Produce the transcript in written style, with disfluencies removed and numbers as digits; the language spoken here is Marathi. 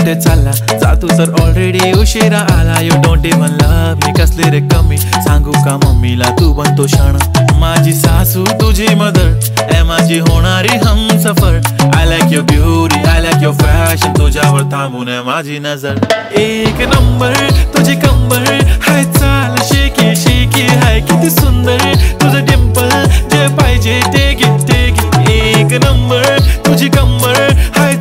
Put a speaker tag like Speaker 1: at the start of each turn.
Speaker 1: कुठे चालला जा तू तर ऑलरेडी उशिरा आला. You don't even love me, कसले रे कमी सांगू का मम्मीला तू बनतो क्षण. माझी सासू तुझी मदर ए माझी होणारी हमसफर. I like your beauty I like your fashion, तुझ्यावर थांबून आहे माझी नजर. एक नंबर तुझी कंबर हाय चाल शेकी शेकी हाय किती सुंदर तुझं डिंपल जे पाहिजे ते घे ते घे. एक नंबर तुझी कंबर हाय